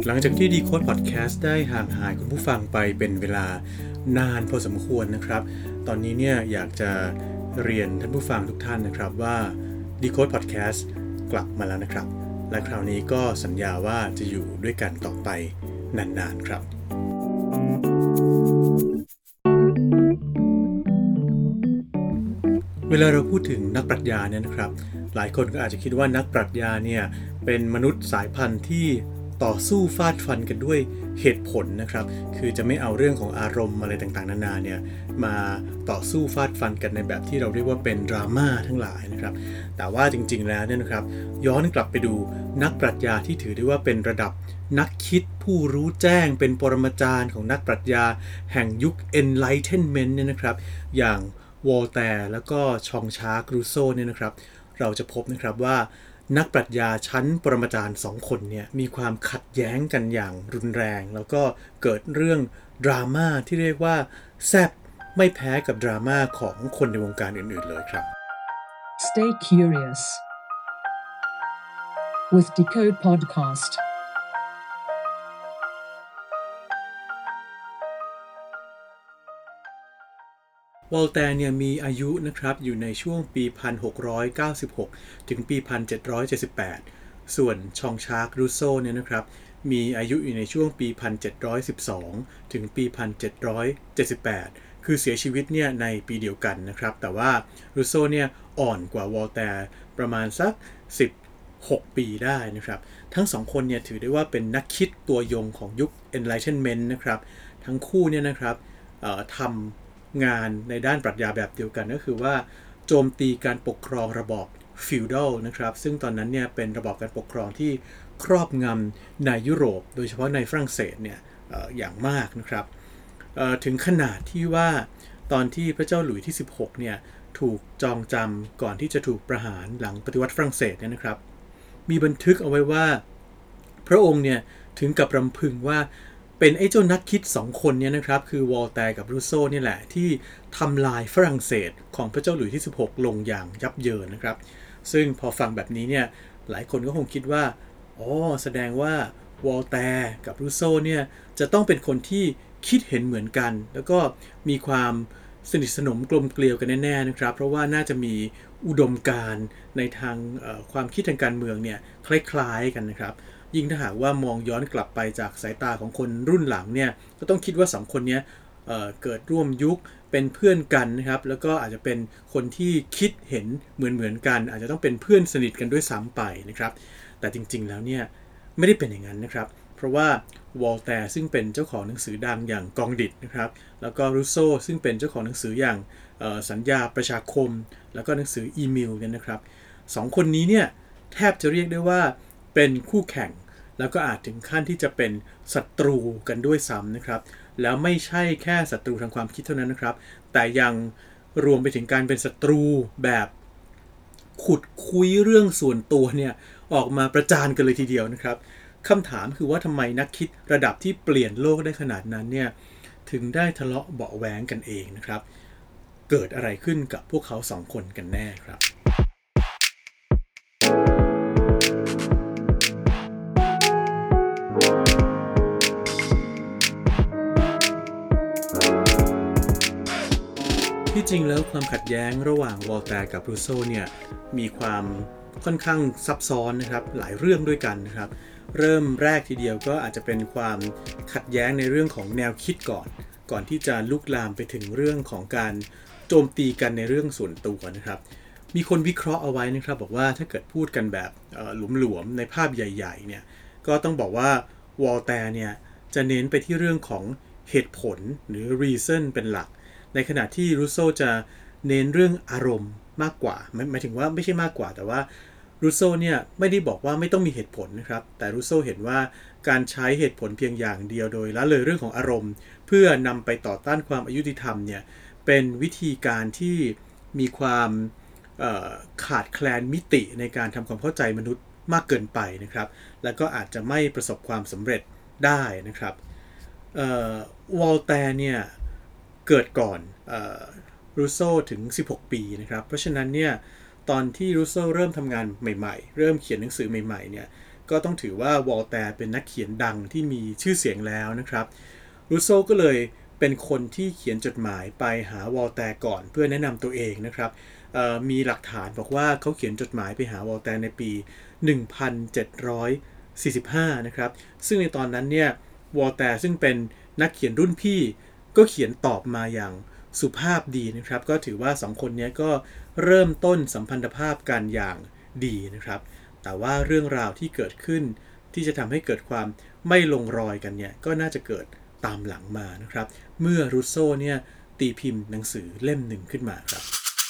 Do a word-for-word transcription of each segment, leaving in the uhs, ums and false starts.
หลังจากที่ Decode Podcast ได้ห่างหายคุณผู้ฟังไปเป็นเวลานานพอสมควรนะครับตอนนี้เนี่ยอยากจะเรียนท่านผู้ฟังทุกท่านนะครับว่า Decode Podcast กลับมาแล้วนะครับและคราวนี้ก็สัญญาว่าจะอยู่ด้วยกันต่อไปนานๆครับเวลาเราพูดถึงนักปรัชญาเนี่ยนะครับหลายคนก็อาจจะคิดว่านักปรัชญาเนี่ยเป็นมนุษย์สายพันธุ์ที่ต่อสู้ฟาดฟันกันด้วยเหตุผลนะครับคือจะไม่เอาเรื่องของอารมณ์อะไรต่างๆนานาเนี่ยมาต่อสู้ฟาดฟันกันในแบบที่เราเรียกว่าเป็นดราม่าทั้งหลายนะครับแต่ว่าจริงๆแล้วเนี่ยนะครับย้อนกลับไปดูนักปรัชญาที่ถือได้ว่าเป็นระดับนักคิดผู้รู้แจ้งเป็นปรมาจารย์ของนักปรัชญาแห่งยุค Enlightenment เนี่ยนะครับอย่างวอลแตร์แล้วก็ชองชาร์กรูโซเนี่ยนะครับเราจะพบนะครับว่านักปรัชญาชั้นปรมาจารย์สองคนเนี่ยมีความขัดแย้งกันอย่างรุนแรงแล้วก็เกิดเรื่องดราม่าที่เรียกว่าแซ่บไม่แพ้กับดราม่าของคนในวงการอื่นๆเลยครับ Stay curious with Decode Podcast วอลแตร์เนี่ยมีอายุนะครับอยู่ในช่วงปี หนึ่งพันหกร้อยเก้าสิบหก ถึงปี หนึ่งพันเจ็ดร้อยเจ็ดสิบแปด ส่วนชองชาร์กรูโซเนี่ยนะครับมีอายุอยู่ในช่วงปี หนึ่งพันเจ็ดร้อยสิบสอง ถึงปี หนึ่งพันเจ็ดร้อยเจ็ดสิบแปด คือเสียชีวิตเนี่ยในปีเดียวกันนะครับแต่ว่ารูโซเนี่ยอ่อนกว่าวอลแตร์ประมาณสักสิบหกปีได้นะครับทั้งสองคนเนี่ยถือได้ว่าเป็นนักคิดตัวยงของยุค Enlightenment นะครับทั้งคู่เนี่ยนะครับทำงานในด้านปรัชญาแบบเดียวกันก็คือว่าโจมตีการปกครองระบอบฟิวดัลนะครับซึ่งตอนนั้นเนี่ยเป็นระบอบการปกครองที่ครอบงำในยุโรปโดยเฉพาะในฝรั่งเศสเนี่ย อ, อย่างมากนะครับถึงขนาดที่ว่าตอนที่พระเจ้าหลุยส์ที่สิบหกเนี่ยถูกจองจำก่อนที่จะถูกประหารหลังปฏิวัติฝรั่งเศสเนี่ยนะครับมีบันทึกเอาไว้ว่าพระองค์เนี่ยถึงกับรำพึงว่าเป็นไอ้เจ้านักคิดสองคนเนี่ยนะครับคือวอลแตร์กับรูโซเนี่ยแหละที่ทำลายฝรั่งเศสของพระเจ้าหลุยส์ที่สิบหกลงอย่างยับเยินนะครับซึ่งพอฟังแบบนี้เนี่ยหลายคนก็คงคิดว่าอ๋อแสดงว่าวอลแตร์กับรูโซเนี่ยจะต้องเป็นคนที่คิดเห็นเหมือนกันแล้วก็มีความสนิทสนมกลมเกลียวกันแน่ๆนะครับเพราะว่าน่าจะมีอุดมการณ์ในทางความคิดทางการเมืองเนี่ยคล้ายๆกันนะครับยิ่งถ้าหากว่ามองย้อนกลับไปจากสายตาของคนรุ่นหลังเนี่ยก็ต้องคิดว่าสองคนนี้ เอ่อ เกิดร่วมยุคเป็นเพื่อนกันนะครับแล้วก็อาจจะเป็นคนที่คิดเห็นเหมือนๆกันอาจจะต้องเป็นเพื่อนสนิทกันด้วยซ้ำไปนะครับแต่จริงๆแล้วเนี่ยไม่ได้เป็นอย่างนั้นนะครับเพราะว่าวอลแตร์ซึ่งเป็นเจ้าของหนังสือดังอย่างกองดิตนะครับแล้วก็รูโซซึ่งเป็นเจ้าของหนังสืออย่างสัญญาประชาคมแล้วก็หนังสืออีเมลเนี่ยนะครับสองคนนี้เนี่ยแทบจะเรียกได้ว่าเป็นคู่แข่งแล้วก็อาจถึงขั้นที่จะเป็นศัตรูกันด้วยซ้ำนะครับแล้วไม่ใช่แค่ศัตรูทางความคิดเท่านั้นนะครับแต่ยังรวมไปถึงการเป็นศัตรูแบบขุดคุยเรื่องส่วนตัวเนี่ยออกมาประจานกันเลยทีเดียวนะครับคำถามคือว่าทำไมนักคิดระดับที่เปลี่ยนโลกได้ขนาดนั้นเนี่ยถึงได้ทะเลาะเบาะแว้งกันเองนะครับเกิดอะไรขึ้นกับพวกเขาสองคนกันแน่ครับที่จริงแล้วความขัดแย้งระหว่างวอลแตร์กับรูโซเนี่ยมีความค่อนข้างซับซ้อนนะครับหลายเรื่องด้วยกันนะครับเริ่มแรกทีเดียวก็อาจจะเป็นความขัดแย้งในเรื่องของแนวคิดก่อนก่อนที่จะลุกลามไปถึงเรื่องของการโจมตีกันในเรื่องส่วนตัวนะครับมีคนวิเคราะห์เอาไว้นะครับบอกว่าถ้าเกิดพูดกันแบบหลวมๆในภาพใหญ่ๆเนี่ยก็ต้องบอกว่าวอลแตร์เนี่ยจะเน้นไปที่เรื่องของเหตุผลหรือ reason เป็นหลักในขณะที่รูโซจะเน้นเรื่องอารมณ์มากกว่าหมายถึงว่าไม่ใช่มากกว่าแต่ว่ารูโซเนี่ยไม่ได้บอกว่าไม่ต้องมีเหตุผลนะครับแต่รูโซเห็นว่าการใช้เหตุผลเพียงอย่างเดียวโดยละเลยเรื่องของอารมณ์เพื่อนำไปต่อต้านความอายุติธรรมเนี่ยเป็นวิธีการที่มีความขาดแคลนมิติในการทำความเข้าใจมนุษย์มากเกินไปนะครับแล้วก็อาจจะไม่ประสบความสำเร็จได้นะครับวอลแตร์เนี่ยเกิดก่อนรูโซถึงสิบหกปีนะครับเพราะฉะนั้นเนี่ยตอนที่รูโซเริ่มทำงานใหม่ๆเริ่มเขียนหนังสือใหม่ๆเนี่ยก็ต้องถือว่าวอลแตร์เป็นนักเขียนดังที่มีชื่อเสียงแล้วนะครับรูโซ่ก็เลยเป็นคนที่เขียนจดหมายไปหาวอลแตร์ก่อนเพื่อแนะนำตัวเองนะครับมีหลักฐานบอกว่าเขาเขียนจดหมายไปหาวอลแตร์ในปีหนึ่งพันเจ็ดร้อยสี่สิบห้านะครับซึ่งในตอนนั้นเนี่ยวอลแตร์ซึ่งเป็นนักเขียนรุ่นพี่ก็เขียนตอบมาอย่างสุภาพดีนะครับก็ถือว่าสองคนนี้ก็เริ่มต้นสัมพันธภาพกันอย่างดีนะครับแต่ว่าเรื่องราวที่เกิดขึ้นที่จะทำให้เกิดความไม่ลงรอยกันเนี่ยก็น่าจะเกิดตามหลังมานะครับเมื่อรูโซ่เนี่ยตีพิมพ์หนังสือเล่มหนึ่งขึ้นมาครับ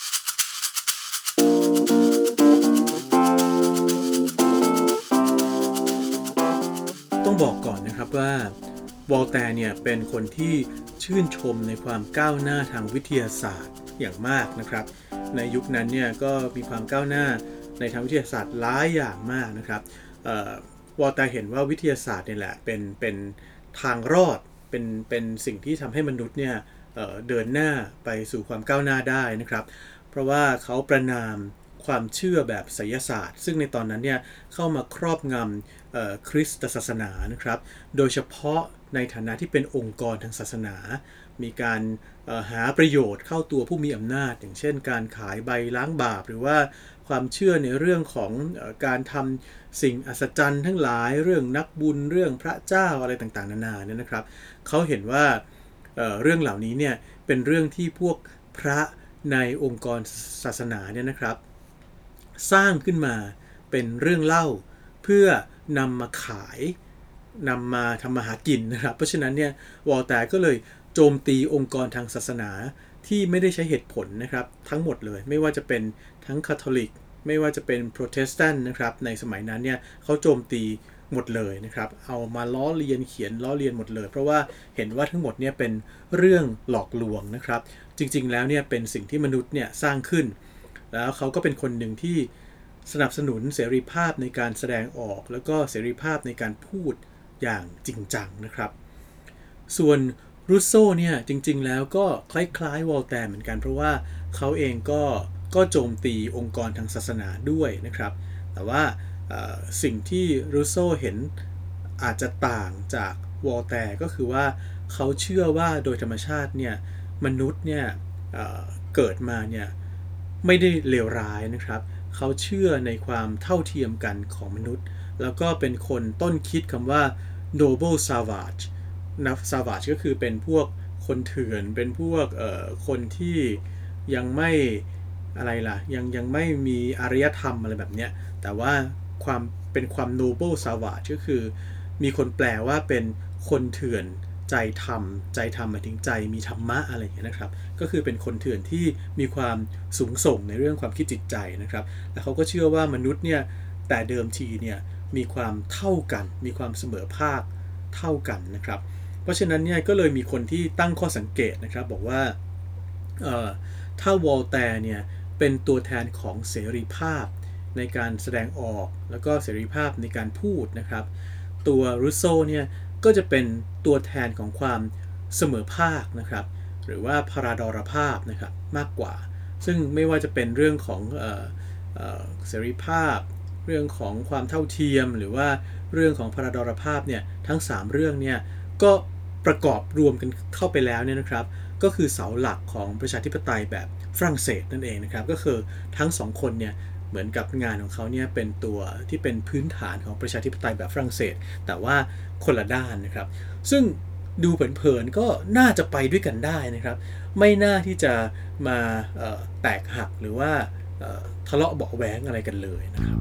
ต้องบอกก่อนนะครับว่าวอลแตร์เนี่ยเป็นคนที่ชื่นชมในความก้าวหน้าทางวิทยาศาสตร์อย่างมากนะครับในยุคนั้นเนี่ยก็มีความก้าวหน้าในทางวิทยาศาสตร์หลายอย่างมากนะครับวอลแตร์เห็นว่าวิทยาศาสตร์เนี่ยแหละเป็นเป็นทางรอดเป็นเป็นสิ่งที่ทำให้มนุษย์เนี่ย เอ่อ เดินหน้าไปสู่ความก้าวหน้าได้นะครับเพราะว่าเขาประณามความเชื่อแบบไสยศาสตร์ซึ่งในตอนนั้นเนี่ยเข้ามาครอบงำคริสตศาสนานะครับโดยเฉพาะในฐานะที่เป็นองค์กรทางศาสนามีการหาประโยชน์เข้าตัวผู้มีอำนาจอย่างเช่นการขายใบล้างบาปหรือว่าความเชื่อในเรื่องของการทำสิ่งอัศจรรย์ทั้งหลายเรื่องนักบุญเรื่องพระเจ้าอะไรต่างๆนานาเนี่ยนะครับเขาเห็นว่า เอ่อ เรื่องเหล่านี้เนี่ยเป็นเรื่องที่พวกพระในองค์กรศาสนาเนี่ยนะครับสร้างขึ้นมาเป็นเรื่องเล่าเพื่อนำมาขายนำมาทำมาหากินนะครับเพราะฉะนั้นเนี่ยวอลแตร์ก็เลยโจมตีองค์กรทางศาสนาที่ไม่ได้ใช้เหตุผลนะครับทั้งหมดเลยไม่ว่าจะเป็นทั้งคาทอลิกไม่ว่าจะเป็นโปรเตสแตนต์นะครับในสมัยนั้นเนี่ยเขาโจมตีหมดเลยนะครับเอามาล้อเลียนเขียนล้อเลียนหมดเลยเพราะว่าเห็นว่าทั้งหมดเนี่ยเป็นเรื่องหลอกลวงนะครับจริงๆแล้วเนี่ยเป็นสิ่งที่มนุษย์เนี่ยสร้างขึ้นแล้วเขาก็เป็นคนหนึ่งที่สนับสนุนเสรีภาพในการแสดงออกแล้วก็เสรีภาพในการพูดอย่างจริงจังนะครับส่วนรูโซ่เนี่ยจริงๆแล้วก็คล้ายๆวอลแตร์เหมือนกันเพราะว่าเขาเองก็ก็โจมตีองค์กรทางศาสนาด้วยนะครับแต่ว่าสิ่งที่รูโซ่เห็นอาจจะต่างจากวอลแตร์ก็คือว่าเขาเชื่อว่าโดยธรรมชาติเนี่ยมนุษย์เนี่ย เอ่อ เกิดมาเนี่ยไม่ได้เลวร้ายนะครับเขาเชื่อในความเท่าเทียมกันของมนุษย์แล้วก็เป็นคนต้นคิดคำว่า noble savage นะ savage ก็คือเป็นพวกคนเถื่อนเป็นพวกเอ่อคนที่ยังไม่อะไรล่ะยังยังไม่มีอารยธรรมอะไรแบบเนี้ยแต่ว่าความเป็นความ noble savage ก็คือมีคนแปลว่าเป็นคนเถื่อนใจธรรมใจธรรมหมายถึงใจมีธรรมะอะไรอย่างเงี้ยนะครับก็คือเป็นคนเถื่อนที่มีความสูงส่งในเรื่องความคิดจิตใจนะครับและเขาก็เชื่อว่ามนุษย์เนี่ยแต่เดิมทีเนี่ยมีความเท่ากันมีความเสมอภาคเท่ากันนะครับเพราะฉะนั้นเนี่ยก็เลยมีคนที่ตั้งข้อสังเกตนะครับบอกว่าเอ่อถ้าวอลแตร์เนี่ยเป็นตัวแทนของเสรีภาพในการแสดงออกแล้วก็เสรีภาพในการพูดนะครับตัวรูโซ่เนี่ยก็จะเป็นตัวแทนของความเสมอภาคนะครับหรือว่าพาราดอรภาพนะครับมากกว่าซึ่งไม่ว่าจะเป็นเรื่องของเอ่อเอ่อเสรีภาพเรื่องของความเท่าเทียมหรือว่าเรื่องของพาราดอรภาพเนี่ยทั้งสามเรื่องเนี่ยก็ประกอบรวมกันเข้าไปแล้วเนี่ยนะครับก็คือเสาหลักของประชาธิปไตยแบบฝรั่งเศสนั่นเองนะครับก็คือทั้งสองคนเนี่ยเหมือนกับงานของเขาเนี่ยเป็นตัวที่เป็นพื้นฐานของประชาธิปไตยแบบฝรั่งเศสแต่ว่าคนละด้านนะครับซึ่งดูเผินๆก็น่าจะไปด้วยกันได้นะครับไม่น่าที่จะมาแตกหักหรือว่าทะเลาะเบาะแว้งอะไรกันเลยนะครับ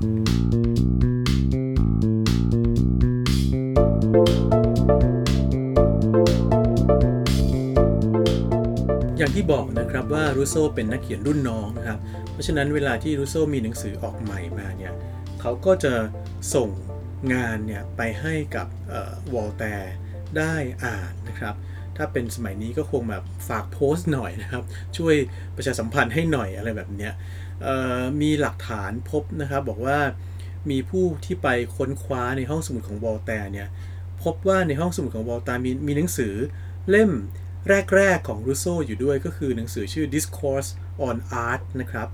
อย่างที่บอกนะครับว่ารูโซ่เป็นนักเขียนรุ่นน้องนะครับเพราะฉะนั้นเวลาที่รูโซ่มีหนังสือออกใหม่มาเนี่ยเขาก็จะส่งงานเนี่ยไปให้กับวอลแตร์ได้อ่านนะครับถ้าเป็นสมัยนี้ก็คงแบบฝากโพสต์หน่อยนะครับช่วยประชาสัมพันธ์ให้หน่อยอะไรแบบนี้มีหลักฐานพบนะครับบอกว่ามีผู้ที่ไปค้นคว้าในห้องสมุดของวอลแตร์เนี่ยพบว่าในห้องสมุดของวอลแตร์มีมีหนังสือเล่มแรกๆของรูโซ่อยู่ด้วยก็คือหนังสือชื่อ Discourse on Art นะครับ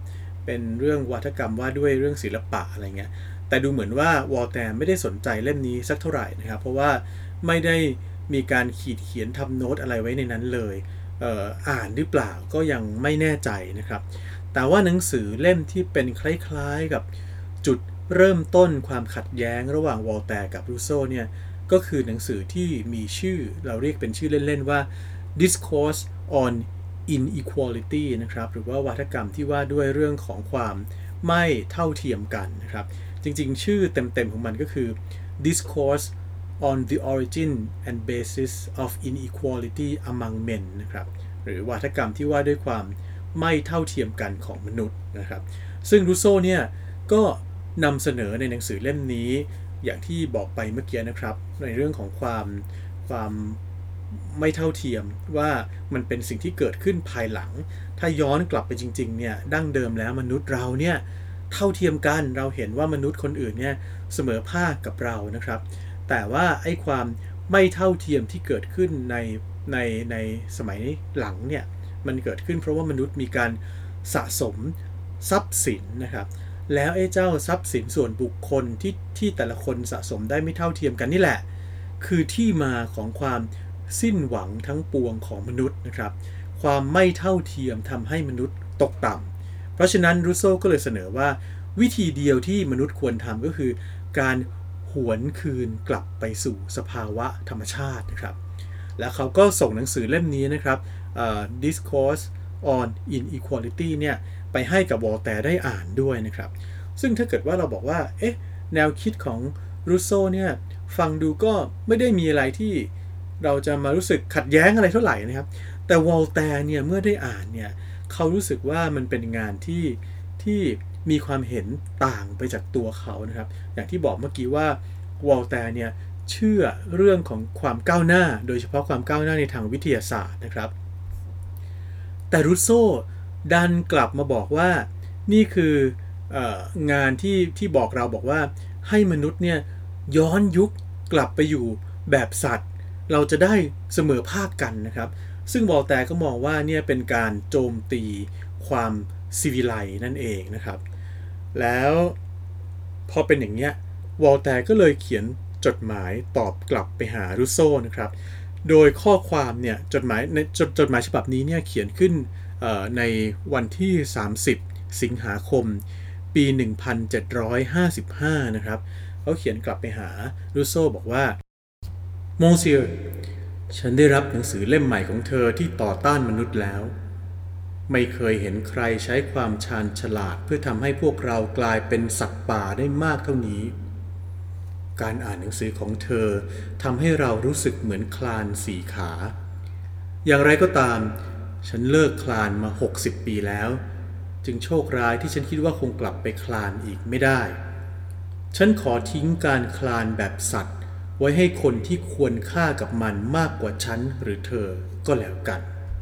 เป็นเรื่องวาทกรรมว่าด้วยเรื่องศิลปะอะไรเงี้ยแต่ดูเหมือนว่าวอลแตร์ไม่ได้สนใจเล่มนี้สักเท่าไหร่นะครับเพราะว่าไม่ได้มีการขีดเขียนทำโน้ตอะไรไว้ในนั้นเลยเอ่ออ่านหรือเปล่าก็ยังไม่แน่ใจนะครับแต่ว่าหนังสือเล่มที่เป็นคล้ายๆกับจุดเริ่มต้นความขัดแย้งระหว่างวอลแตร์กับรูโซ่เนี่ยก็คือหนังสือที่มีชื่อเราเรียกเป็นชื่อเล่นๆว่า Discourse on Inequality นะครับหรือว่าวาทกรรมที่ว่าด้วยเรื่องของความไม่เท่าเทียมกันนะครับจริงๆชื่อเต็มๆของมันก็คือ Discourse on the Origin and Basis of Inequality Among Men นะครับหรือวาทกรรมที่ว่าด้วยความไม่เท่าเทียมกันของมนุษย์นะครับซึ่งรูโซ่เนี่ยก็นำเสนอในหนังสือเล่มนี้อย่างที่บอกไปเมื่อกี้นะครับในเรื่องของความความไม่เท่าเทียมว่ามันเป็นสิ่งที่เกิดขึ้นภายหลังถ้าย้อนกลับไปจริงๆเนี่ยดั้งเดิมแล้วมนุษย์เราเนี่ยเท่าเทียมกันเราเห็นว่ามนุษย์คนอื่นเนี่ยเสมอภาคกับเรานะครับแต่ว่าไอ้ความไม่เท่าเทียมที่เกิดขึ้นในในในสมัยหลังเนี่ยมันเกิดขึ้นเพราะว่ามนุษย์มีการสะสมทรัพย์สินนะครับแล้วไอ้เจ้าทรัพย์สินส่วนบุคคลที่ที่แต่ละคนสะสมได้ไม่เท่าเทียมกันนี่แหละคือที่มาของความสิ้นหวังทั้งปวงของมนุษย์นะครับความไม่เท่าเทียมทำให้มนุษย์ตกต่ำเพราะฉะนั้นรูโซ่ก็เลยเสนอว่าวิธีเดียวที่มนุษย์ควรทำก็คือการหวนคืนกลับไปสู่สภาวะธรรมชาตินะครับแล้วเขาก็ส่งหนังสือเล่มนี้นะครับ uh, Discourse on Inequality เนี่ยไปให้กับวอลแตร์ได้อ่านด้วยนะครับซึ่งถ้าเกิดว่าเราบอกว่าเอ๊ะแนวคิดของรูโซ่เนี่ยฟังดูก็ไม่ได้มีอะไรที่เราจะมารู้สึกขัดแย้งอะไรเท่าไหร่นะครับแต่วอลแตร์เนี่ยเมื่อได้อ่านเนี่ยเขารู้สึกว่ามันเป็นงานที่ที่มีความเห็นต่างไปจากตัวเขานะครับอย่างที่บอกเมื่อกี้ว่าวอลแตร์เนี่ยเชื่อเรื่องของความก้าวหน้าโดยเฉพาะความก้าวหน้าในทางวิทยาศาสตร์นะครับแต่รูโซ่ดันกลับมาบอกว่านี่คือเอ่องานที่ที่บอกเราบอกว่าให้มนุษย์เนี่ยย้อนยุคกลับไปอยู่แบบสัตว์เราจะได้เสมอภาคกันนะครับซึ่งวอลแตร์ก็มองว่าเนี่ยเป็นการโจมตีความซิวิไลซ์นั่นเองนะครับแล้วพอเป็นอย่างเนี้ยวอลแตร์ก็เลยเขียนจดหมายตอบกลับไปหารูโซ่นะครับโดยข้อความเนี่ยจดหมายในจดจดหมายฉบับนี้เนี่ยเขียนขึ้นในวันที่สามสิบสิงหาคมปีหนึ่งพันเจ็ดร้อยห้าสิบห้านะครับเขาเขียนกลับไปหารูโซ่บอกว่ามงเซียร์ฉันได้รับหนังสือเล่มใหม่ของเธอที่ต่อต้านมนุษย์แล้วไม่เคยเห็นใครใช้ความชาญฉลาดเพื่อทำให้พวกเรากลายเป็นสัตว์ป่าได้มากเท่านี้การอ่านหนังสือของเธอทำให้เรารู้สึกเหมือนคลานสี่ขาอย่างไรก็ตามฉันเลิกคลานมาหกสิบปีแล้วจึงโชคร้ายที่ฉันคิดว่าคงกลับไปคลานอีกไม่ได้ฉันขอทิ้งการคลานแบบสัตว์ไว้ให้คนที่ควรค่ากับมันมากกว่าฉันหรือเธอก็แล้วกัน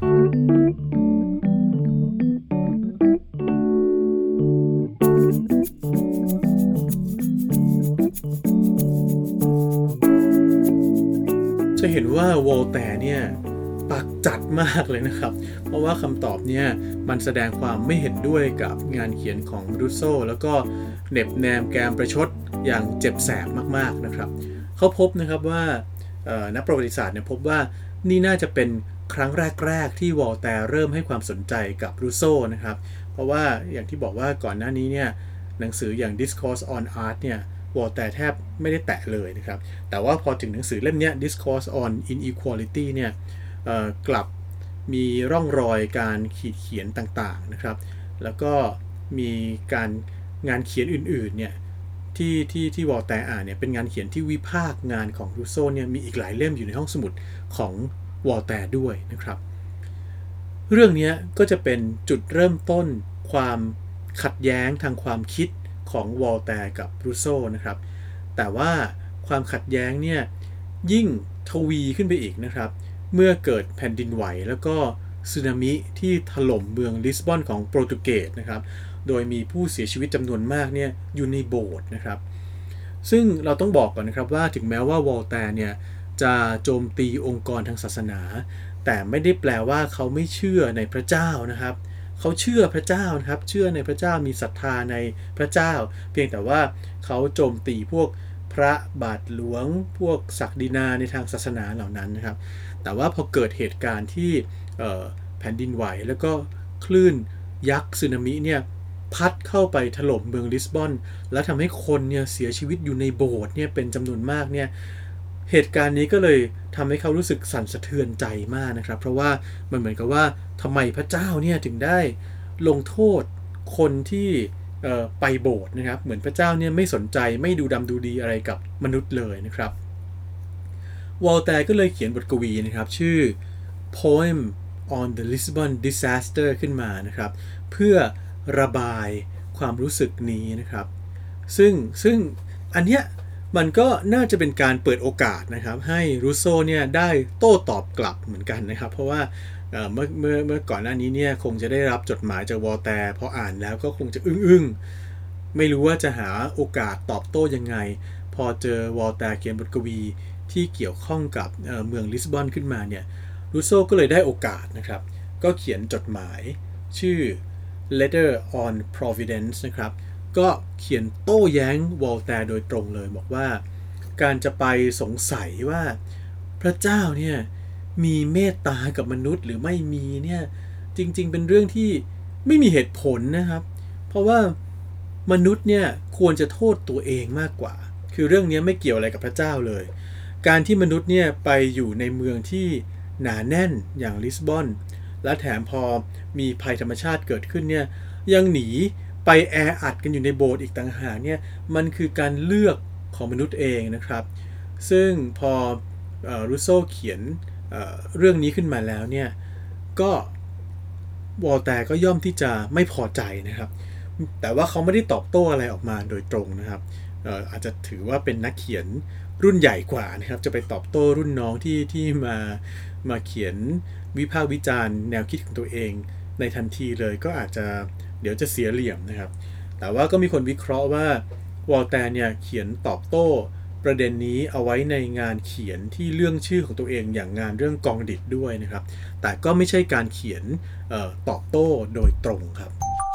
จะเห็นว่าวอลแตร์เนี่ยปากจัดมากเลยนะครับเพราะว่าคำตอบเนี่ยมันแสดงความไม่เห็นด้วยกับงานเขียนของรูโซ่แล้วก็เหน็บแนมแกมประชดอย่างเจ็บแสบมากๆนะครับเขาพบนะครับว่านักประวัติศาสตร์เนี่ยพบว่านี่น่าจะเป็นครั้งแรกๆที่วอลแตร์เริ่มให้ความสนใจกับรูโซ่นะครับเพราะว่าอย่างที่บอกว่าก่อนหน้านี้เนี่ยหนังสืออย่าง Discourse on Art เนี่ยวอลแตร์แทบไม่ได้แตะเลยนะครับแต่ว่าพอถึงหนังสือเล่มนี้ Discourse on Inequality เนี่ยกลับมีร่องรอยการขีดเขียนต่างๆนะครับแล้วก็มีการงานเขียนอื่นๆเนี่ยที่ที่ที่วอลแตร์อ่านเนี่ยเป็นงานเขียนที่วิพากษ์งานของรูโซ่เนี่ยมีอีกหลายเล่มอยู่ในห้องสมุดของวอลแตร์ด้วยนะครับเรื่องนี้ก็จะเป็นจุดเริ่มต้นความขัดแย้งทางความคิดของวอลแตร์กับรูโซ่นะครับแต่ว่าความขัดแย้งเนี่ยยิ่งทวีขึ้นไปอีกนะครับเมื่อเกิดแผ่นดินไหวแล้วก็สึนามิที่ถล่มเมืองลิสบอนของโปรตุเกสนะครับโดยมีผู้เสียชีวิตจำนวนมากเนี่ยอยู่ในโบสถ์นะครับซึ่งเราต้องบอกก่อนนะครับว่าถึงแม้ว่าวอลแตร์เนี่ยจะโจมตีองค์กรทางศาสนาแต่ไม่ได้แปลว่าเขาไม่เชื่อในพระเจ้านะครับเขาเชื่อพระเจ้านะครับเชื่อในพระเจ้ามีศรัทธาในพระเจ้าเพียงแต่ว่าเขาโจมตีพวกพระบาทหลวงพวกศักดินาในทางศาสนาเหล่านั้นนะครับแต่ว่าพอเกิดเหตุการณ์ที่แผ่นดินไหวแล้วก็คลื่นยักษ์สึนามิเนี่ยพัดเข้าไปถล่มเมืองลิสบอนแล้วทำให้คนเนี่ยเสียชีวิตอยู่ในโบสถ์เนี่ยเป็นจำนวนมากเนี่ยเหตุการณ์นี้ก็เลยทำให้เขารู้สึกสั่นสะเทือนใจมากนะครับเพราะว่ามันเหมือนกับว่าทำไมพระเจ้าเนี่ยถึงได้ลงโทษคนที่ไปโบสถ์นะครับเหมือนพระเจ้าเนี่ยไม่สนใจไม่ดูดำดูดีอะไรกับมนุษย์เลยนะครับวอลแตร์ก็เลยเขียนบทกวีนะครับชื่อ Poem on the Lisbon Disaster ขึ้นมานะครับเพื่อระบายความรู้สึกนี้นะครับซึ่งซึ่งอันเนี้ยมันก็น่าจะเป็นการเปิดโอกาสนะครับให้รูโซ่เนี่ยได้โต้ตอบกลับเหมือนกันนะครับเพราะว่าเอ่อเมื่อเมื่อเมื่อก่อนหน้านี้เนี่ยคงจะได้รับจดหมายจากวอลแตร์พออ่านแล้วก็คงจะอึ้งๆไม่รู้ว่าจะหาโอกาสตอบโต้ยังไงพอเจอวอลแตร์เขียนบทกวีที่เกี่ยวข้องกับเอ่อเมืองลิสบอนขึ้นมาเนี่ยรูโซ่ก็เลยได้โอกาสนะครับก็เขียนจดหมายชื่อ Letter on Providence นะครับก็เขียนโต้แย้งวอลแตร์โดยตรงเลยบอกว่าการจะไปสงสัยว่าพระเจ้าเนี่ยมีเมตตากับมนุษย์หรือไม่มีเนี่ยจริงๆเป็นเรื่องที่ไม่มีเหตุผลนะครับเพราะว่ามนุษย์เนี่ยควรจะโทษตัวเองมากกว่าคือเรื่องนี้ไม่เกี่ยวอะไรกับพระเจ้าเลยการที่มนุษย์เนี่ยไปอยู่ในเมืองที่หนาแน่นอย่างลิสบอนและแถมพอมีภัยธรรมชาติเกิดขึ้นเนี่ยยังหนีไปแออัดกันอยู่ในโบสถ์อีกต่างหากเนี่ยมันคือการเลือกของมนุษย์เองนะครับซึ่งพอรูโซ่เขียน เอ่อ เรื่องนี้ขึ้นมาแล้วเนี่ยก็วอลแตร์ก็ย่อมที่จะไม่พอใจนะครับแต่ว่าเขาไม่ได้ตอบโต้อะไรออกมาโดยตรงนะครับเอ่ออาจจะถือว่าเป็นนักเขียนรุ่นใหญ่กว่านะครับจะไปตอบโต้รุ่นน้องที่ที่มามาเขียนวิพากษ์วิจารณ์แนวคิดของตัวเองในทันทีเลยก็อาจจะเดี๋ยวจะเสียเหลี่ยมนะครับแต่ว่าก็มีคนวิเคราะห์ว่าวอลแตร์เนี่ยเขียนตอบโต้ประเด็นนี้เอาไว้ในงานเขียนที่เรื่องชื่อของตัวเองอย่างงานเรื่องกองดิดด้วยนะครับแต่ก็ไม่ใช่การเขียนเอ่อตอบโต้โดยตรงครับ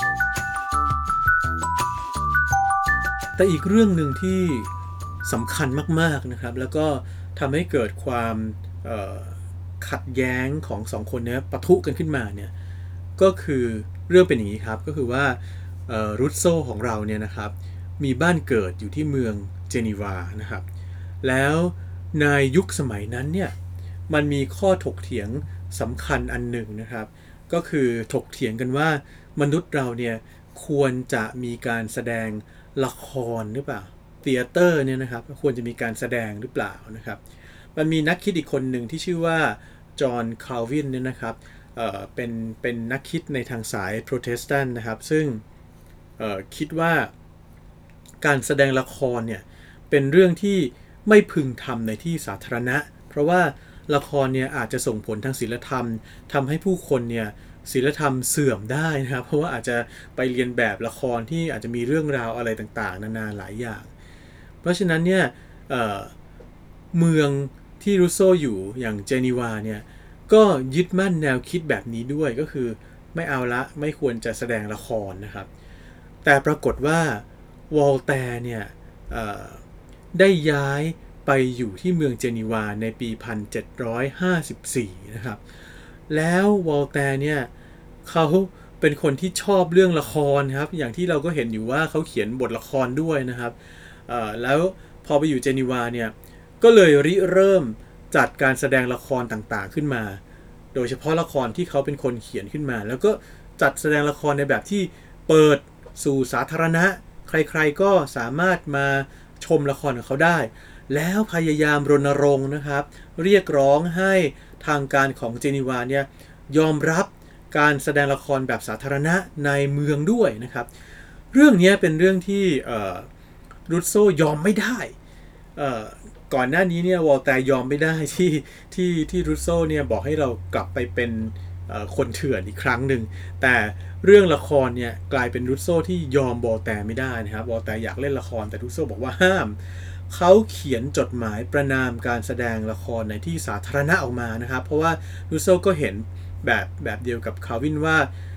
แต่อีกเรื่องหนึ่งที่สำคัญมากๆนะครับแล้วก็ทำให้เกิดความขัดแย้งของสองคนนี้ปะทุกันขึ้นมาเนี่ยก็คือเรื่องเป็นอย่างนี้ครับก็คือว่ารูโซ่ของเราเนี่ยนะครับมีบ้านเกิดอยู่ที่เมืองเจนีวานะครับแล้วในยุคสมัยนั้นเนี่ยมันมีข้อถกเถียงสำคัญอันหนึ่งนะครับก็คือถกเถียงกันว่ามนุษย์เราเนี่ยควรจะมีการแสดงละครหรือเปล่าเธียเตอร์เนี่ยนะครับควรจะมีการแสดงหรือเปล่านะครับมันมีนักคิดอีกคนหนึ่งที่ชื่อว่าจอห์นคาลวินเนี่ยนะครับเอ่อเป็นเป็นนักคิดในทางสายโปรเตสแตนต์นะครับซึ่งเอ่อคิดว่าการแสดงละครเนี่ยเป็นเรื่องที่ไม่พึงทำในที่สาธารณะเพราะว่าละครเนี่ยอาจจะส่งผลทางศีลธรรมทำให้ผู้คนเนี่ยศีลธรรมเสื่อมได้นะครับเพราะว่าอาจจะไปเรียนแบบละครที่อาจจะมีเรื่องราวอะไรต่างๆนานาหลายอย่างเพราะฉะนั้นเนี่ย เอ่อ เมืองที่รูโซ่อยู่อย่างเจนีวาเนี่ยก็ยึดมั่นแนวคิดแบบนี้ด้วยก็คือไม่เอาละไม่ควรจะแสดงละครนะครับแต่ปรากฏว่าวอลแตร์เนี่ยได้ย้ายไปอยู่ที่เมืองเจนีวาในปีหนึ่งพันเจ็ดร้อยห้าสิบสี่นะครับแล้ววอลแตร์เนี่ยเขาเป็นคนที่ชอบเรื่องละครครับอย่างที่เราก็เห็นอยู่ว่าเขาเขียนบทละครด้วยนะครับแล้วพอไปอยู่เจนีวาเนี่ยก็เลยริเริ่มจัดการแสดงละครต่างๆขึ้นมาโดยเฉพาะละครที่เขาเป็นคนเขียนขึ้นมาแล้วก็จัดแสดงละครในแบบที่เปิดสู่สาธารณะใครๆก็สามารถมาชมละครของเขาได้แล้วพยายามรณรงค์นะครับเรียกร้องให้ทางการของเจนีวาเนี่ยยอมรับการแสดงละครแบบสาธารณะในเมืองด้วยนะครับเรื่องนี้เป็นเรื่องที่รูโซ่ยอมไม่ได้ก่อนหน้านี้เนี่ยวอลแตร์ยอมไม่ได้ที่ที่ที่รูโซ่เนี่ยบอกให้เรากลับไปเป็นคนเถื่อนอีกครั้งหนึ่งแต่เรื่องละครเนี่ยกลายเป็นรูโซ่ที่ยอมวอลแตร์ไม่ได้นะครับวอลแตร์อยากเล่นละครแต่รูโซ่บอกว่าห้ามเขาเขียนจดหมายประณามการแสดงละครในที่สาธารณะออกมานะครับเพราะว่ารูโซ่ก็เห็นแบบแบบเดียวกับคาลวินว่า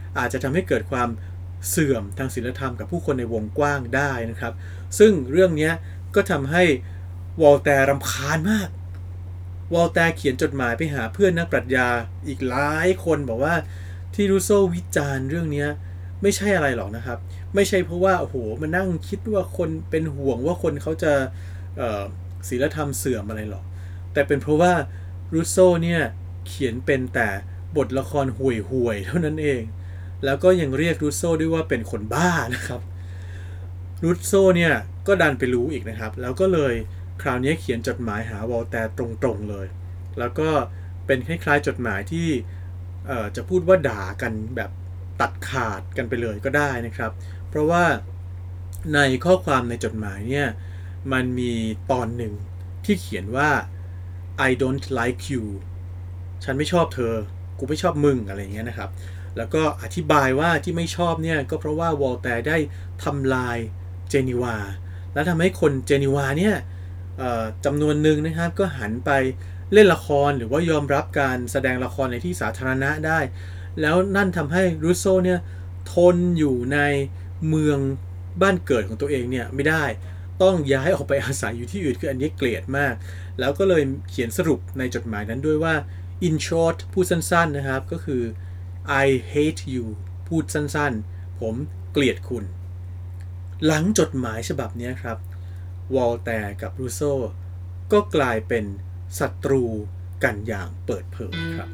อาจจะทำให้เกิดความเสื่อมทางศีลธรรมกับผู้คนในวงกว้างได้นะครับซึ่งเรื่องนี้ก็ทำให้วอลแตร์รำคาญมากวอลแตร์เขียนจดหมายไปหาเพื่อนนักปรัชญาอีกหลายคนบอกว่าที่รูโซวิจารณ์เรื่องนี้ไม่ใช่อะไรหรอกนะครับไม่ใช่เพราะว่าโอ้โหมานั่งคิดว่าคนเป็นห่วงว่าคนเขาจะศีลธรรมเสื่อมอะไรหรอกแต่เป็นเพราะว่ารูโซเนี่ยเขียนเป็นแต่บทละครห่วยๆเท่านั้นเองแล้วก็ยังเรียกรูโซด้วยว่าเป็นคนบ้านะครับรูโซเนี่ยก็ดันไปรู้อีกนะครับแล้วก็เลยคราวนี้เขียนจดหมายหาวอลแตร์ตรงๆเลยแล้วก็เป็นคล้ายๆจดหมายที่จะพูดว่าด่ากันแบบตัดขาดกันไปเลยก็ได้นะครับเพราะว่าในข้อความในจดหมายเนี่ยมันมีตอนหนึ่งที่เขียนว่า I don't like you ฉันไม่ชอบเธอกูไม่ชอบมึงอะไรเงี้ยนะครับแล้วก็อธิบายว่าที่ไม่ชอบเนี่ยก็เพราะว่าวอลแตร์ได้ทำลายเจนีวาและทำให้คนเจนีวาเนี่ยจำนวนหนึ่งนะครับก็หันไปเล่นละครหรือว่ายอมรับการแสดงละครในที่สาธารณะได้แล้วนั่นทำให้รูโซเนี่ยทนอยู่ในเมืองบ้านเกิดของตัวเองเนี่ยไม่ได้ต้องย้ายออกไปอาศัยอยู่ที่อื่นคืออันนี้เกลียดมากแล้วก็เลยเขียนสรุปในจดหมายนั้นด้วยว่า in short พูดสั้นๆนะครับก็คือ I hate you พูดสั้นๆผมเกลียดคุณหลังจดหมายฉบับนี้ครับวอลแตร์กับรูโซก็กลายเป็นศัตรูกันอย่างเปิดเผยครับ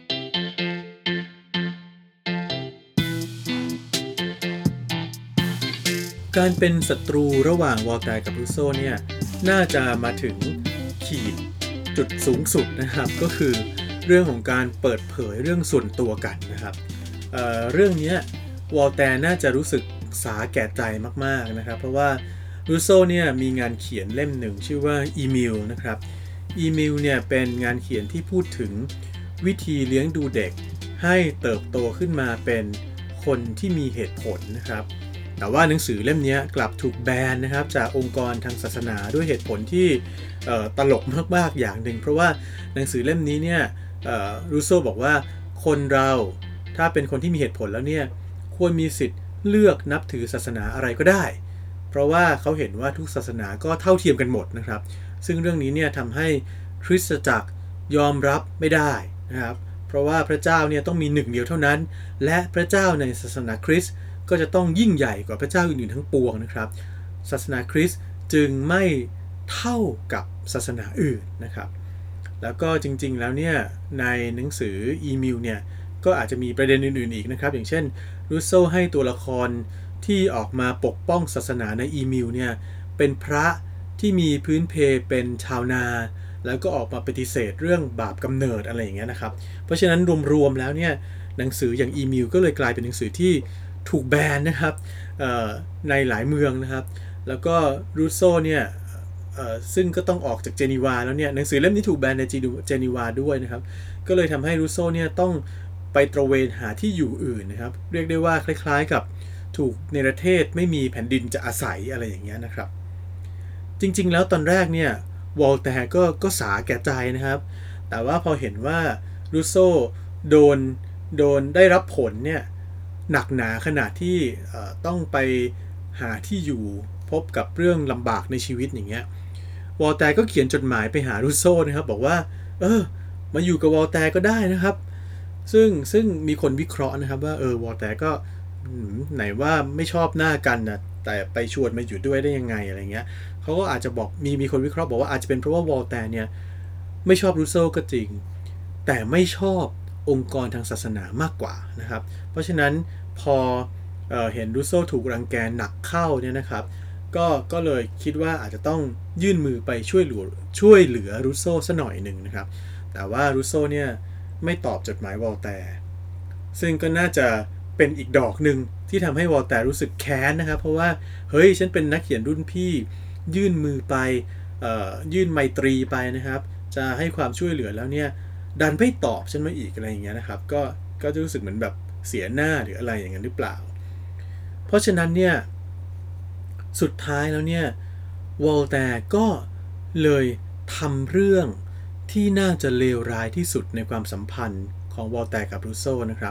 การเป็นศัตรูระหว่างวอลแตร์กับรูโซเนี่ยน่าจะมาถึงขีดจุดสูงสุดนะครับก็คือเรื่องของการเปิดเผยเรื่องส่วนตัวกันนะครับ เอ่อ เรื่องนี้วอลแตร์น่าจะรู้สึกสาแก่ใจมากๆนะครับเพราะว่ารูโซเนี่ยมีงานเขียนเล่มหนึ่งชื่อว่าอีมิลนะครับอีมิลเนี่ยเป็นงานเขียนที่พูดถึงวิธีเลี้ยงดูเด็กให้เติบโตขึ้นมาเป็นคนที่มีเหตุผลนะครับแต่ว่าหนังสือเล่มนี้กลับถูกแบนนะครับจากองค์กรทางศาสนาด้วยเหตุผลที่ตลกมากๆอย่างหนึ่งเพราะว่าหนังสือเล่มนี้เนี่ยรูโซบอกว่าคนเราถ้าเป็นคนที่มีเหตุผลแล้วเนี่ยควรมีสิทธิ์เลือกนับถือศาสนาอะไรก็ได้เพราะว่าเขาเห็นว่าทุกศาสนาก็เท่าเทียมกันหมดนะครับซึ่งเรื่องนี้เนี่ยทำให้คริสตจักรยอมรับไม่ได้นะครับเพราะว่าพระเจ้าเนี่ยต้องมีหนึ่งเดียวเท่านั้นและพระเจ้าในศาสนาคริสต์ก็จะต้องยิ่งใหญ่กว่าพระเจ้าอื่นๆทั้งปวงนะครับศาสนาคริสต์จึงไม่เท่ากับศาสนาอื่นนะครับแล้วก็จริงๆแล้วเนี่ยในหนังสืออีมิลเนี่ยก็อาจจะมีประเด็นอื่นๆอีกนะครับอย่างเช่นรูโซให้ตัวละครที่ออกมาปกป้องศาสนาในอีมิลเนี่ยเป็นพระที่มีพื้นเพเป็นชาวนาแล้วก็ออกมาปฏิเสธเรื่องบาปกำเนิดอะไรอย่างเงี้ยนะครับเพราะฉะนั้นรวมๆแล้วเนี่ยหนังสืออย่างอีมิลก็เลยกลายเป็นหนังสือที่ถูกแบนนะครับในหลายเมืองนะครับแล้วก็รูโซเนี่ยซึ่งก็ต้องออกจากเจนีวาแล้วเนี่ยหนังสือเล่มนี้ถูกแบนในเจนีวาด้วยนะครับก็เลยทำให้รูโซเนี่ยต้องไปตระเวนหาที่อยู่อื่นนะครับเรียกได้ว่าคล้ายๆกับถูกเนรเทศไม่มีแผ่นดินจะอาศัยอะไรอย่างเงี้ยนะครับจริงๆแล้วตอนแรกเนี่ยวอลแตร์ก็ก็สาแก่ใจนะครับแต่ว่าพอเห็นว่ารูโซโดนโดนได้รับผลเนี่ยหนักหนาขนาดที่ต้องไปหาที่อยู่พบกับเรื่องลำบากในชีวิตอย่างเงี้ยวอลแตร์ก็เขียนจดหมายไปหารูโซนะครับบอกว่าเออมาอยู่กับวอลแตร์ก็ได้นะครับซึ่งซึ่งมีคนวิเคราะห์นะครับว่าเออวอลแตร์ก็ไหนว่าไม่ชอบหน้ากันนะแต่ไปชวนมาอยู่ด้วยได้ยังไงอะไรเงี้ยเขาก็อาจจะบอกมีมีคนวิเคราะห์บอกว่าอาจจะเป็นเพราะว่าวอลแตร์เนี่ยไม่ชอบรูโซก็จริงแต่ไม่ชอบองค์กรทางศาสนามากกว่านะครับเพราะฉะนั้นพอเอ่อเห็นรูโซถูกรังแกหนักเข้าเนี่ยนะครับก็ก็เลยคิดว่าอาจจะต้องยื่นมือไปช่วยเหลือช่วยเหลือรูโซซะหน่อยหนึ่งนะครับแต่ว่ารูโซเนี่ยไม่ตอบจดหมายวอลแตร์ซึ่งก็น่าจะเป็นอีกดอกหนึ่งที่ทำให้วอลแตร์รู้สึกแค้นนะครับเพราะว่าเฮ้ยฉันเป็นนักเขียนรุ่นพี่ยื่นมือไปเอ่อยื่นไมตรีไปนะครับจะให้ความช่วยเหลือแล้วเนี่ยดันไม่ตอบฉันมาอีกอะไรอย่างเงี้ยนะครับก็ก็จะรู้สึกเหมือนแบบเสียหน้าหรืออะไรอย่างนั้นหรือเปล่าเพราะฉะนั้นเนี่ยสุดท้ายแล้วเนี่ยวอลแตร์ก็เลยทำเรื่องที่น่าจะเลวร้ายที่สุดในความสัมพันธ์ของวอลแตร์กับรูโซนะครับ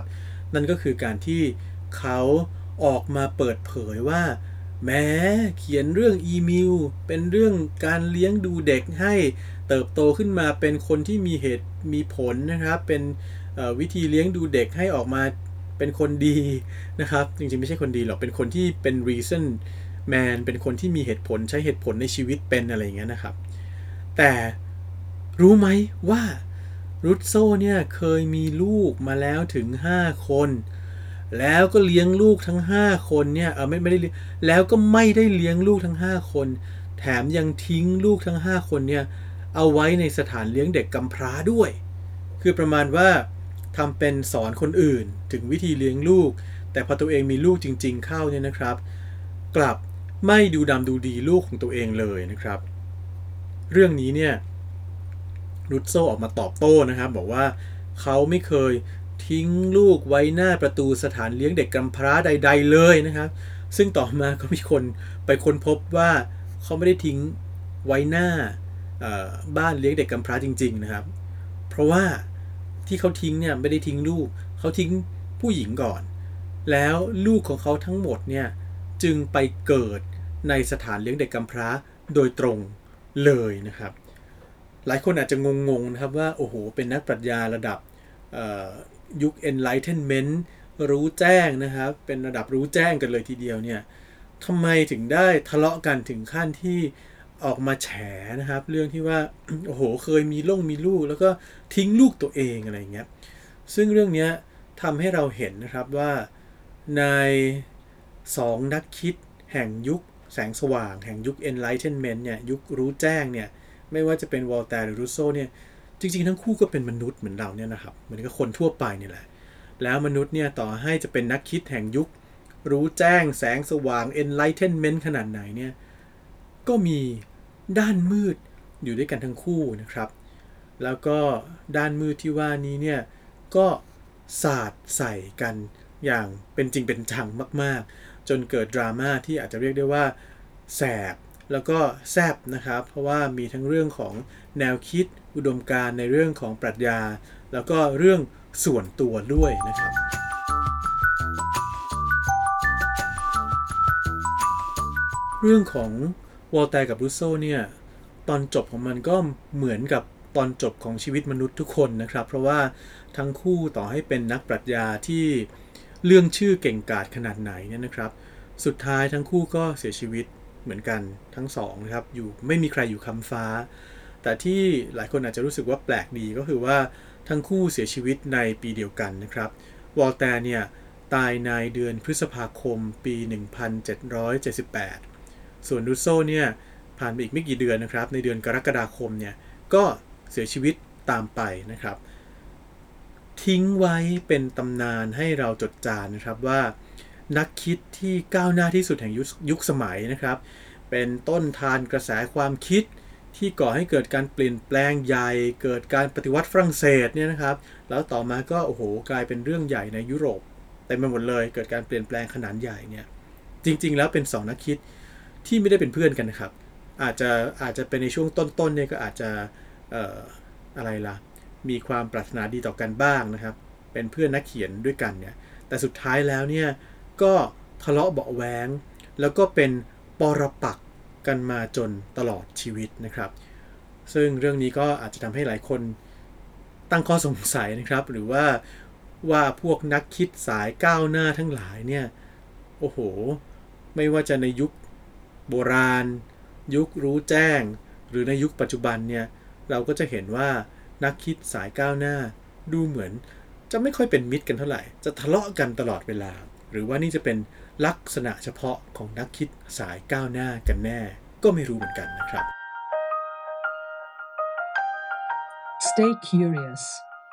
นั่นก็คือการที่เขาออกมาเปิดเผยว่าแม้เขียนเรื่องอีมิลเป็นเรื่องการเลี้ยงดูเด็กให้เติบโตขึ้นมาเป็นคนที่มีเหตุมีผลนะครับเป็นวิธีเลี้ยงดูเด็กให้ออกมาเป็นคนดีนะครับจริงๆไม่ใช่คนดีหรอกเป็นคนที่เป็น reason man เป็นคนที่มีเหตุผลใช้เหตุผลในชีวิตเป็นอะไรอย่างเงี้ยนะครับแต่รู้ไหมว่ารุสโซเนี่ยเคยมีลูกมาแล้วถึงห้าคนแล้วก็เลี้ยงลูกทั้งห้าคนเนี่ยเออไม่ไม่ได้แล้วก็ไม่ได้เลี้ยงลูกทั้งห้าคนแถมยังทิ้งลูกทั้งห้าคนเนี่ยเอาไว้ในสถานเลี้ยงเด็กกำพร้าด้วยคือประมาณว่าทำเป็นสอนคนอื่นถึงวิธีเลี้ยงลูกแต่พอตัวเองมีลูกจริงๆเข้าเนี่ยนะครับกลับไม่ดูดำดูดีลูกของตัวเองเลยนะครับเรื่องนี้เนี่ยรุสโซออกมาตอบโต้นะครับบอกว่าเขาไม่เคยทิ้งลูกไว้หน้าประตูสถานเลี้ยงเด็กกำพร้าใดๆเลยนะครับซึ่งต่อมาก็มีคนไปค้นพบว่าเขาไม่ได้ทิ้งไว้หน้าบ้านเลี้ยงเด็กกำพร้าจริงๆนะครับเพราะว่าที่เขาทิ้งเนี่ยไม่ได้ทิ้งลูกเขาทิ้งผู้หญิงก่อนแล้วลูกของเขาทั้งหมดเนี่ยจึงไปเกิดในสถานเลี้ยงเด็กกำพร้าโดยตรงเลยนะครับหลายคนอาจจะงงๆนะครับว่าโอ้โหเป็นนักปรัชญาระดับยุค Enlightenment รู้แจ้งนะครับเป็นระดับรู้แจ้งกันเลยทีเดียวเนี่ยทำไมถึงได้ทะเลาะกันถึงขั้นที่ออกมาแฉนะครับเรื่องที่ว่าโอ้โหเคยมีล่งมีลูกแล้วก็ทิ้งลูกตัวเองอะไรเงี้ยซึ่งเรื่องนี้ทำให้เราเห็นนะครับว่าในสองนักคิดแห่งยุคแสงสว่างแห่งยุค Enlightenment เนี่ยยุครู้แจ้งเนี่ยไม่ว่าจะเป็นวอลแตร์หรือรูโซเนี่ยจริงๆทั้งคู่ก็เป็นมนุษย์เหมือนเราเนี่ยนะครับเหมือนกับคนทั่วไปนี่แหละแล้วมนุษย์เนี่ยต่อให้จะเป็นนักคิดแห่งยุครู้แจ้งแสงสว่าง Enlightenment ขนาดไหนเนี่ยก็มีด้านมืดอยู่ด้วยกันทั้งคู่นะครับแล้วก็ด้านมืดที่ว่านี้เนี่ยก็สาดใส่กันอย่างเป็นจริงเป็นจังมากๆจนเกิดดราม่าที่อาจจะเรียกได้ว่าแสบแล้วก็แซบนะครับเพราะว่ามีทั้งเรื่องของแนวคิดอุดมการณ์ในเรื่องของปรัชญาแล้วก็เรื่องส่วนตัวด้วยนะครับเรื่องของวอลแตร์กับรูโซเนี่ยตอนจบของมันก็เหมือนกับตอนจบของชีวิตมนุษย์ทุกคนนะครับเพราะว่าทั้งคู่ต่อให้เป็นนักปรัชญาที่เรื่องชื่อเก่งกาจขนาดไหนเนี่ยนะครับสุดท้ายทั้งคู่ก็เสียชีวิตเหมือนกันทั้งสองนะครับอยู่ไม่มีใครอยู่ค้ำฟ้าแต่ที่หลายคนอาจจะรู้สึกว่าแปลกดีก็คือว่าทั้งคู่เสียชีวิตในปีเดียวกันนะครับวอลแตร์เนี่ยตายในเดือนพฤษภาคมปีหนึ่งพันเจ็ดร้อยเจ็ดสิบแปดส่วนรูโซเนี่ยผ่านไปอีกไม่กี่เดือนนะครับในเดือนกรกฎาคมเนี่ยก็เสียชีวิตตามไปนะครับทิ้งไว้เป็นตำนานให้เราจดจำนะครับว่านักคิดที่ก้าวหน้าที่สุดแห่งยุคสมัยนะครับเป็นต้นทานกระแสความคิดที่ก่อให้เกิดการเปลี่ยนแปลงใหญ่เกิดการปฏิวัติฝรั่งเศสเนี่ยนะครับแล้วต่อมาก็โอ้โหกลายเป็นเรื่องใหญ่ในยุโรปเต็มไปหมดเลยเกิดการเปลี่ยนแปลงขนาดใหญ่เนี่ยจริงๆแล้วเป็นสองนักคิดที่ไม่ได้เป็นเพื่อนกันนะครับอาจจะอาจจะเป็นในช่วงต้นๆเนี่ยก็อาจจะเอ่ออะไรล่ะมีความปรารถนาดีต่อกันบ้างนะครับเป็นเพื่อนนักเขียนด้วยกันเนี่ยแต่สุดท้ายแล้วเนี่ยก็ทะเลาะเบาะแว้งแล้วก็เป็นปรปักษ์กันมาจนตลอดชีวิตนะครับซึ่งเรื่องนี้ก็อาจจะทำให้หลายคนตั้งข้อสงสัยนะครับหรือว่าว่าพวกนักคิดสายก้าวหน้าทั้งหลายเนี่ยโอ้โหไม่ว่าจะในยุคโบราณยุครู้แจ้งหรือในยุคปัจจุบันเนี่ยเราก็จะเห็นว่านักคิดสายก้าวหน้าดูเหมือนจะไม่ค่อยเป็นมิตรกันเท่าไหร่จะทะเลาะกันตลอดเวลาหรือว่านี่จะเป็นลักษณะเฉพาะของนักคิดสายก้าวหน้ากันแน่ก็ไม่รู้เหมือนกันนะครับ Stay curious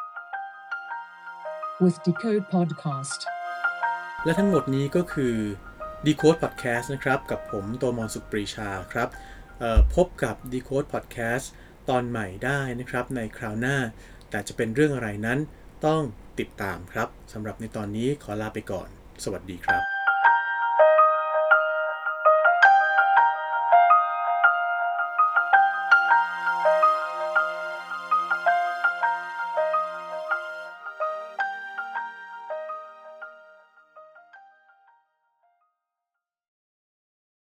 with Decode Podcast และทั้งหมดนี้ก็คือ Decode Podcast นะครับกับผมโตมรสุขปรีชาครับพบกับ Decode Podcast ตอนใหม่ได้นะครับในคราวหน้าแต่จะเป็นเรื่องอะไรนั้นต้องติดตามครับสำหรับในตอนนี้ขอลาไปก่อนสวัสดีครับ